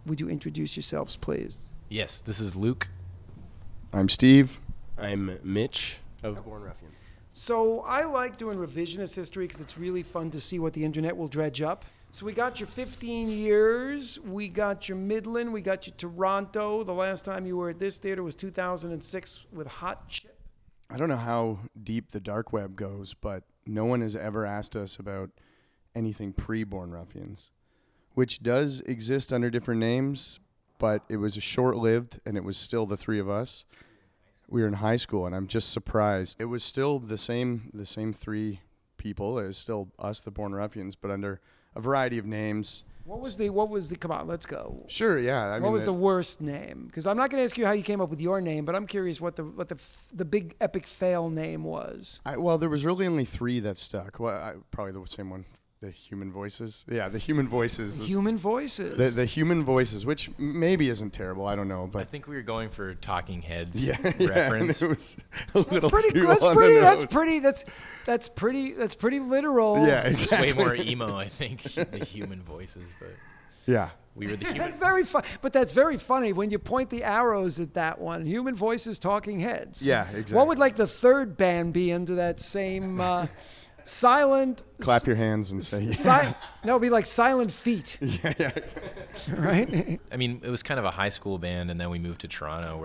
would you introduce yourselves, please? Yes, this is Luke. I'm Steve. I'm Mitch of Born Ruffians. So I like doing revisionist history because it's really fun to see what the internet will dredge up. So we got your 15 years, we got your Midland, we got your Toronto. The last time you were at this theater was 2006 with Hot Chip. I don't know how deep the dark web goes, but no one has ever asked us about anything pre-Born Ruffians, which does exist under different names, but it was short-lived, and it was still the three of us. We were in high school, and I'm just surprised. It was still the same three people. It was still us, the Born Ruffians, but under a variety of names. What was the come on, let's go. Sure, yeah. What was the worst name? Because I'm not going to ask you how you came up with your name, but I'm curious what the big epic fail name was. Well, there was really only three that stuck. Well, probably the same one. The Human Voices. Yeah, the Human Voices. Human Voices. The Human Voices, which maybe isn't terrible. I don't know, but I think we were going for Talking Heads reference. reference. It was a little pretty, too that's on pretty. the That's nose. pretty. That's pretty literal. Yeah, It's exactly. way more emo, I think, the Human Voices, but Yeah. we were the Human. That's very fun. But that's very funny when you point the arrows at that one. Human Voices, Talking Heads. Yeah, exactly. What would like the third band be under that same silent? Clap your hands and say, No, it'd be like Silent Feet, yeah. right? I mean, it was kind of a high school band, and then we moved to Toronto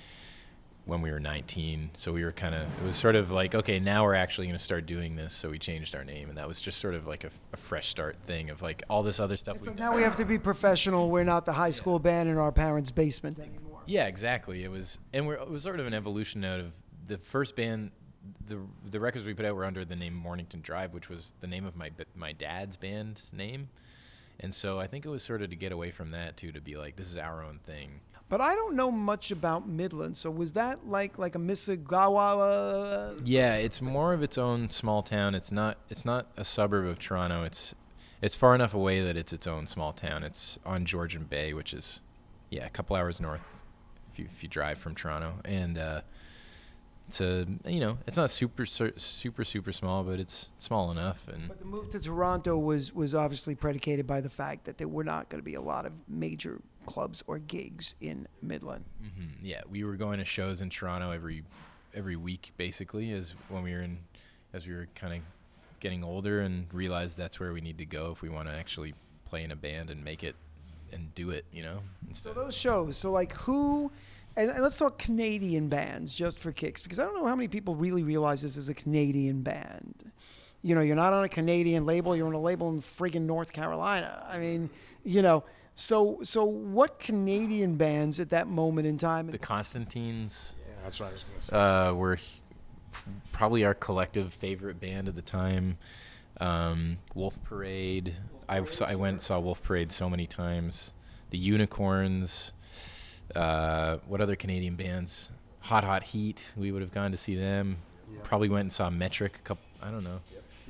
when we were 19. So we were it was sort of like, okay, now we're actually going to start doing this. So we changed our name, and that was just sort of like a fresh start thing of like all this other stuff So we've now done. we have to be professional. We're not the high school band in our parents' basement anymore. Yeah, exactly. It was sort of an evolution out of the first band. The records we put out were under the name Mornington Drive, which was the name of my dad's band's name. And so I think it was sort of to get away from that too, to be like, this is our own thing. But I don't know much about Midland. So was that like a Mississauga? Yeah, it's more of its own small town. It's not a suburb of Toronto. It's far enough away that it's its own small town. It's on Georgian Bay, which is a couple hours north if you drive from Toronto. And it's not super small, but it's small enough. And But the move to Toronto was obviously predicated by the fact that there were not going to be a lot of major clubs or gigs in Midland. yeah, we were going to shows in Toronto every week, basically, as we were kind of getting older and realized that's where we need to go if we want to actually play in a band and make it and do it, So instead. those shows, so like who, and let's talk Canadian bands just for kicks, because I don't know how many people really realize this is a Canadian band. You're not on a Canadian label, you're on a label in friggin' North Carolina. I mean, so what Canadian bands at that moment in time? The Constantines Yeah, that's what I was going to say. were probably our collective favorite band at the time. Wolf Parade. I went and saw Wolf Parade so many times. The Unicorns. What other Canadian bands? Hot Heat. We would have gone to see them. Yeah. Probably went and saw Metric. I don't know.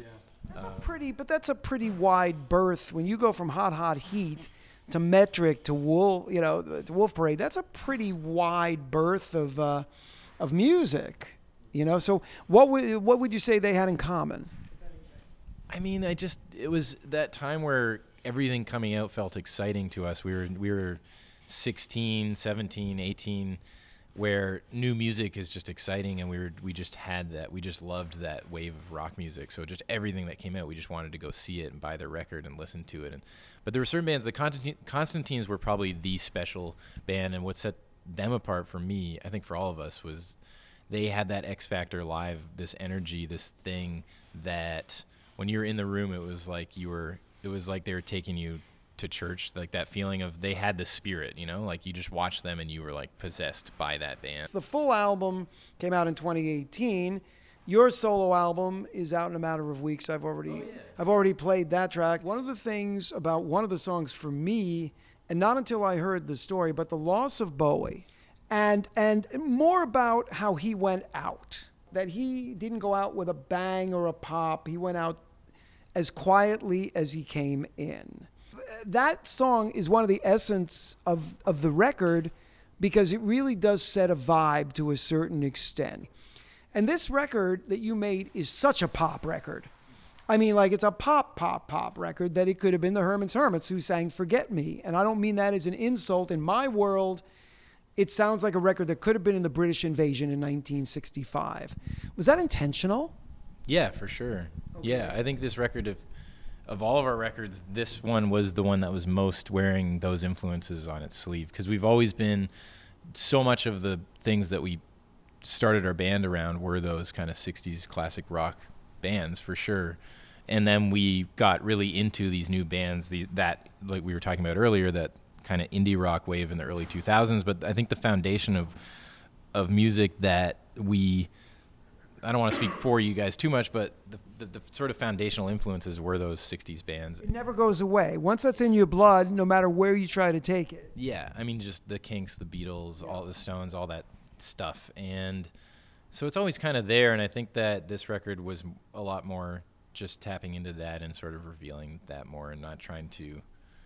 That's a pretty wide berth. When you go from Hot Heat to Metric to to Wolf Parade, that's a pretty wide berth of music. So what would you say they had in common? I mean, it was that time where everything coming out felt exciting to us. We were 16, 17, 18, where new music is just exciting, and we just had that. We just loved that wave of rock music. So just everything that came out, we just wanted to go see it and buy their record and listen to it. But there were certain bands. The Constantines were probably the special band, and what set them apart for me, I think for all of us, was they had that X Factor live, this energy, this thing that when you were in the room, it was like they were taking you to church, like that feeling of they had the spirit, like you just watched them and you were like possessed by that band. The full album came out in 2018. Your solo album is out in a matter of weeks. I've already played that track. One of the things about one of the songs for me, and not until I heard the story, but the loss of Bowie, and more about how he went out. That he didn't go out with a bang or a pop. He went out as quietly as he came in. That song is one of the essence of the record, because it really does set a vibe to a certain extent. And this record that you made is such a pop record. I mean, like it's a pop record that it could have been the Herman's Hermits who sang Forget Me. And I don't mean that as an insult. In my world, it sounds like a record that could have been in the British invasion in 1965. Was that intentional? Yeah, for sure. Okay. Yeah, I think this record, of all of our records, this one was the one that was most wearing those influences on its sleeve, because we've always been, so much of the things that we started our band around were those kind of 60s classic rock bands, for sure. And then we got really into these new bands, that, like we were talking about earlier, that kind of indie rock wave in the early 2000s. But I think the foundation of music that I don't want to speak for you guys too much, but the sort of foundational influences were those 60s bands. It never goes away. Once that's in your blood, no matter where you try to take it. Yeah, I mean, just the Kinks, the Beatles, all the Stones, all that stuff. And so it's always kind of there, and I think that this record was a lot more just tapping into that and sort of revealing that more, and not trying to,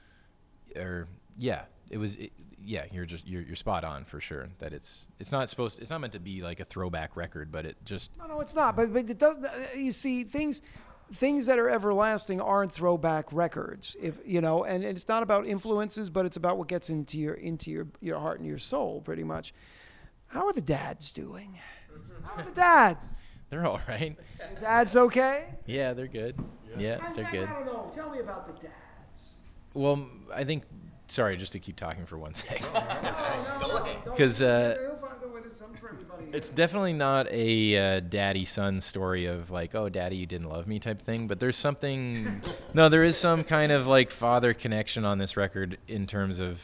you're spot on for sure. That it's not meant to be like a throwback record, but it just no, it's not. But it does. You see, things that are everlasting aren't throwback records. If you know, and it's not about influences, but it's about what gets into your heart and your soul, pretty much. How are the dads doing? How are the dads? They're all right. The dads okay? Yeah, they're good. Yeah, they're good. I don't know. Tell me about the dads. Well, I think. Sorry, just to keep talking for 1 second. Because it's definitely not a daddy-son story of like, oh, daddy, you didn't love me type thing. But there's something. No, there is some kind of like father connection on this record in terms of.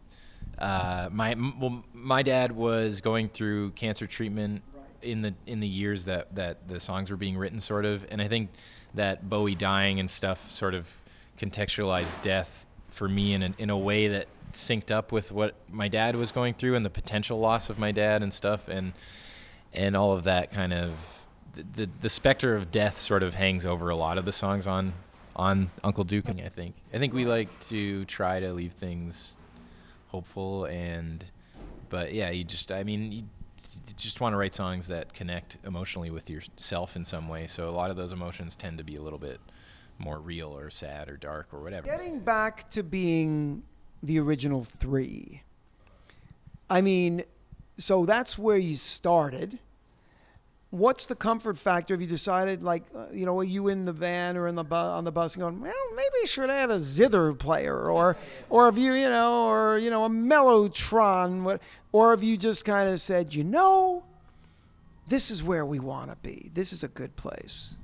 My dad was going through cancer treatment in the years that the songs were being written, sort of, and I think that Bowie dying and stuff sort of contextualized death for me in a way that synced up with what my dad was going through and the potential loss of my dad and stuff, and all of that kind of the specter of death sort of hangs over a lot of the songs on Uncle Duke. I think we like to try to leave things hopeful, but yeah, you just want to write songs that connect emotionally with yourself in some way. So a lot of those emotions tend to be a little bit more real or sad or dark or whatever. Getting back to being the original three, I mean, so that's where you started. What's the comfort factor? Have you decided, like, are you in the van or on the bus and going, well, maybe you should add a zither player, or have you, a mellotron, or have you just kind of said, this is where we want to be. This is a good place.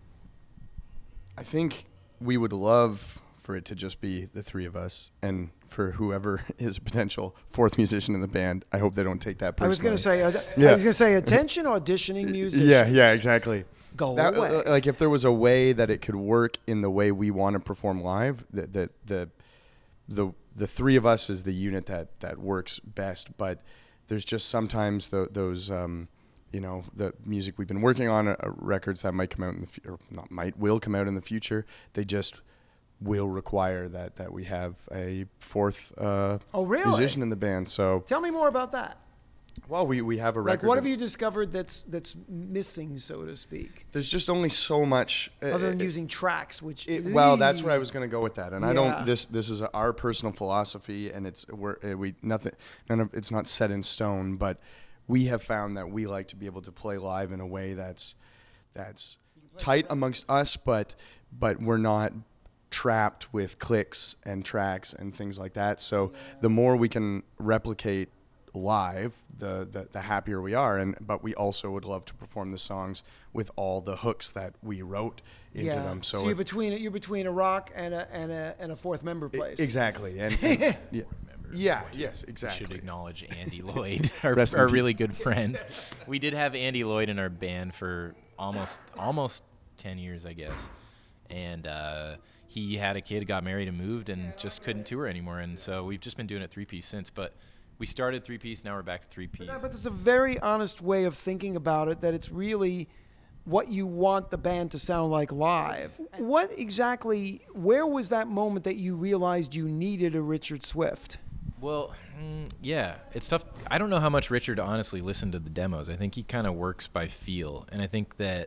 I think we would love for it to just be the three of us, and for whoever is a potential fourth musician in the band, I hope they don't take that personally. I was going to say attention auditioning musicians. Yeah, exactly. Go away. Like if there was a way that it could work in the way we want to perform live, the three of us is the unit that works best. But there's just sometimes those the music we've been working on, records that might come out will come out in the future. They just will require that we have a fourth musician in the band. So tell me more about that. Well, we have a record. Like, what have you discovered that's missing, so to speak? There's just only so much other than using tracks, which well, that's where I was going to go with that. And I don't. This is our personal philosophy, and it's not set in stone, but we have found that we like to be able to play live in a way that's tight amongst us, but we're not trapped with clicks and tracks and things like that. So the more we can replicate live, the happier we are. But we also would love to perform the songs with all the hooks that we wrote into them. So you're between a rock and a fourth member place. Exactly. And yes, exactly. We should acknowledge Andy Lloyd, our really good friend. We did have Andy Lloyd in our band for almost 10 years, I guess. And he had a kid, got married, and moved, and just couldn't tour anymore. And so we've just been doing it three-piece since. But we started three-piece, now we're back to three-piece. But there's a very honest way of thinking about it, that it's really what you want the band to sound like live. Where was that moment that you realized you needed a Richard Swift? Well, yeah, it's tough. I don't know how much Richard honestly listened to the demos. I think he kind of works by feel, and I think that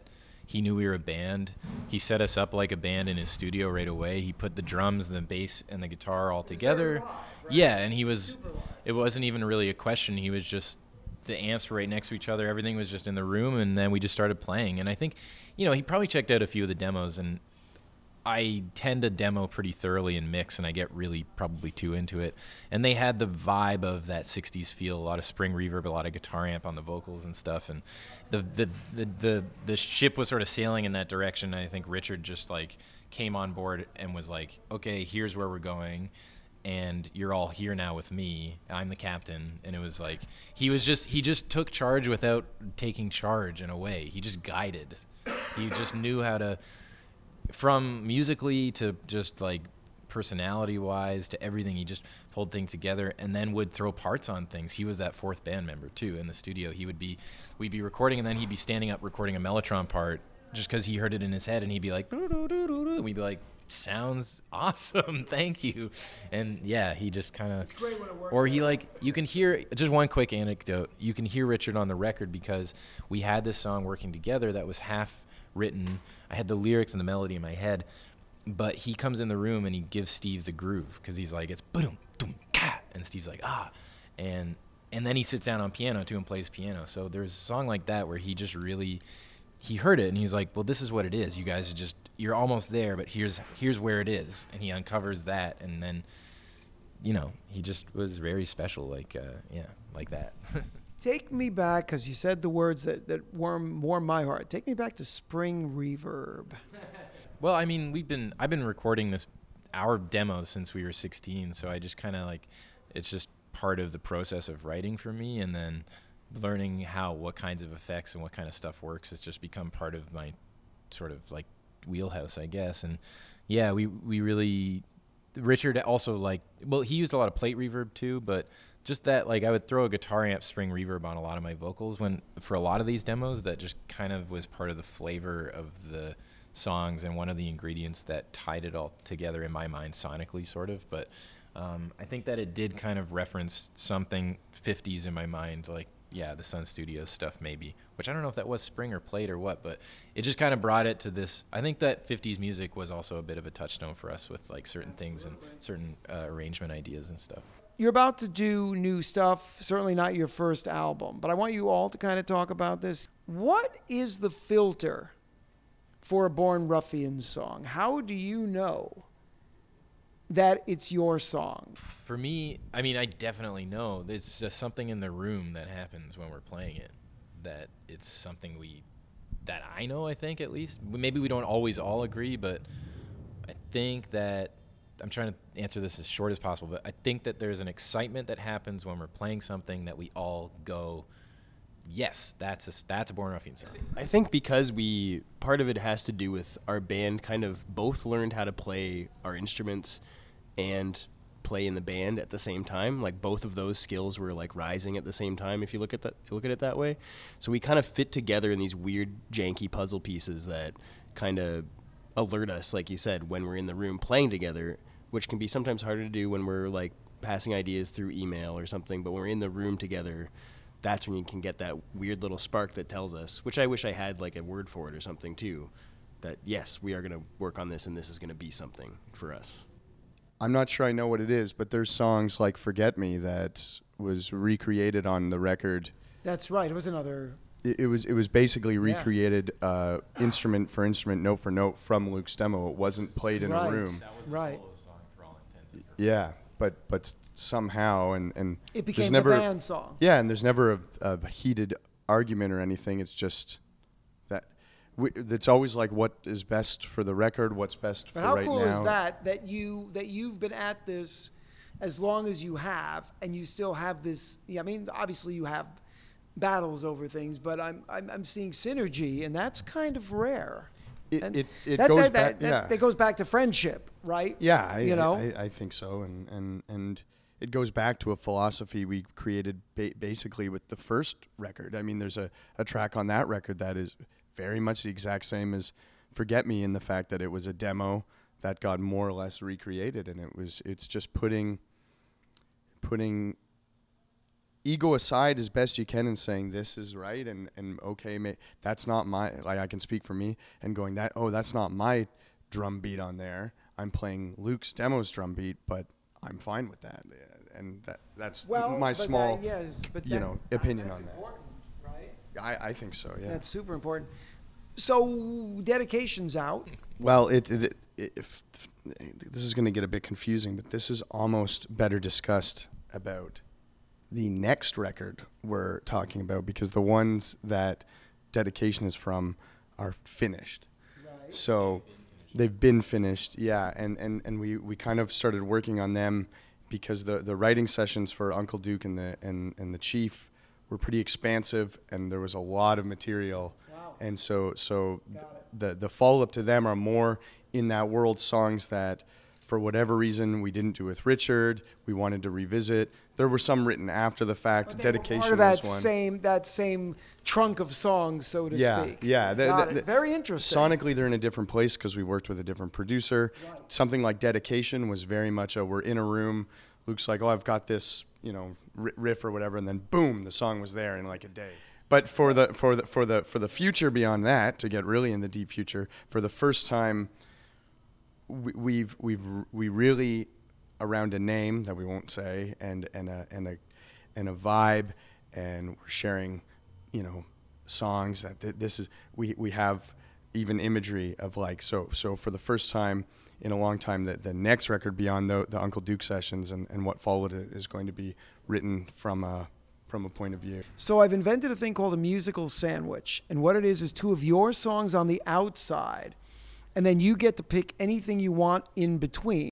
he knew we were a band. He set us up like a band in his studio right away. He put the drums, the bass, and the guitar all together. Yeah, and it wasn't even really a question. He was just, the amps were right next to each other. Everything was just in the room, and then we just started playing. And I think, he probably checked out a few of the demos, and I tend to demo pretty thoroughly and mix, and I get really probably too into it. And they had the vibe of that 60s feel, a lot of spring reverb, a lot of guitar amp on the vocals and stuff. And the ship was sort of sailing in that direction. I think Richard just like came on board and was like, okay, here's where we're going. And you're all here now with me. I'm the captain. And it was like, he just took charge without taking charge in a way. He just guided. He just knew how to, from musically to just like personality wise to everything, he just pulled things together and then would throw parts on things. He was that fourth band member too in the studio. We'd be recording and then he'd be standing up recording a Mellotron part just because he heard it in his head, and he'd be like, and we'd be like, sounds awesome, thank you. And yeah, he just kind of, or he like, you can hear, just one quick anecdote, you can hear Richard on the record because we had this song working together that was half written. I had the lyrics and the melody in my head, but he comes in the room and he gives Steve the groove because he's like, it's boom, boom, ka, and Steve's like, ah, and then he sits down on piano too and plays piano. So there's a song like that where he just really, he heard it and he's like, well, this is what it is. You guys are just, you're almost there, but here's where it is, and he uncovers that, and then, he just was very special, like like that. Take me back, because you said the words that warm my heart. Take me back to spring reverb. Well, I mean, I've been recording our demos since we were 16, so I just kind of like, it's just part of the process of writing for me, and then learning what kinds of effects and what kind of stuff works. It's just become part of my sort of like wheelhouse, I guess. And yeah, we really, Richard also he used a lot of plate reverb too, but just that, like, I would throw a guitar amp spring reverb on a lot of my vocals for a lot of these demos. That just kind of was part of the flavor of the songs and one of the ingredients that tied it all together in my mind sonically, sort of. But I think that it did kind of reference something 50s in my mind, like, yeah, the Sun Studios stuff maybe, which I don't know if that was spring or plate or what, but it just kind of brought it to this. I think that 50s music was also a bit of a touchstone for us with like certain things and certain arrangement ideas and stuff. You're about to do new stuff, certainly not your first album, but I want you all to kind of talk about this. What is the filter for a Born Ruffians song? How do you know that it's your song? For me, I mean, I definitely know. It's just something in the room that happens when we're playing it, that it's something that I know, I think, at least. Maybe we don't always all agree, but I think that, I'm trying to answer this as short as possible, but I think that there's an excitement that happens when we're playing something that we all go, yes, that's a Born Ruffians song. I think because part of it has to do with our band kind of both learned how to play our instruments and play in the band at the same time. Like, both of those skills were like rising at the same time, if you look at it that way. So we kind of fit together in these weird janky puzzle pieces that kind of alert us, like you said, when we're in the room playing together, which can be sometimes harder to do when we're like passing ideas through email or something. But when we're in the room together, that's when you can get that weird little spark that tells us, which I wish I had like a word for it or something too, that yes, we are going to work on this and this is going to be something for us. I'm not sure I know what it is, but there's songs like Forget Me that was recreated on the record. That's right. It was another... It was basically recreated instrument for instrument, note for note from Luke's demo. It wasn't played in a room. That was right. a solo song for all intents and purposes. Yeah, but somehow and it became never, the band song. Yeah, and there's never a heated argument or anything. It's just that it's always like what is best for the record, what's best for right now. But how cool is that you've been at this as long as you have, and you still have this? Yeah, I mean, obviously you have battles over things, but I'm seeing synergy, and that's kind of rare. It goes back. That goes back to friendship, right? Yeah, I think so, and it goes back to a philosophy we created basically with the first record. I mean, there's a track on that record that is very much the exact same as Forget Me, in the fact that it was a demo that got more or less recreated, and it's just putting ego aside as best you can and saying this is right and okay, that's not my, like I can speak for me and going that's not my drum beat on there. I'm playing Luke's demo's drum beat, but I'm fine with that. And that's my small, opinion on that. Right? I think so, yeah. That's super important. So Dedication's out. Well, if this is going to get a bit confusing, but this is almost better discussed about the next record we're talking about, because the ones that Dedication is from are finished. Right. So they've been finished, yeah, and we kind of started working on them because the writing sessions for Uncle Duke and the Chief were pretty expansive, and there was a lot of material. Wow. And so the follow-up to them are more in that world, songs that for whatever reason we didn't do with Richard, we wanted to revisit. There were some written after the fact. Dedication part of that was one. that same trunk of songs, so to speak. Yeah. Very interesting. Sonically, they're in a different place because we worked with a different producer. Right. Something like Dedication was very much we're in a room. Luke's like, I've got this, riff or whatever, and then boom, the song was there in like a day. But for the future beyond that, to get really in the deep future, for the first time, we really, around a name that we won't say and a vibe, and we're sharing, songs that this is, we have even imagery of like, so for the first time in a long time, the next record beyond the Uncle Duke sessions and what followed it is going to be written from a point of view. So I've invented a thing called a musical sandwich, and what it is two of your songs on the outside, and then you get to pick anything you want in between.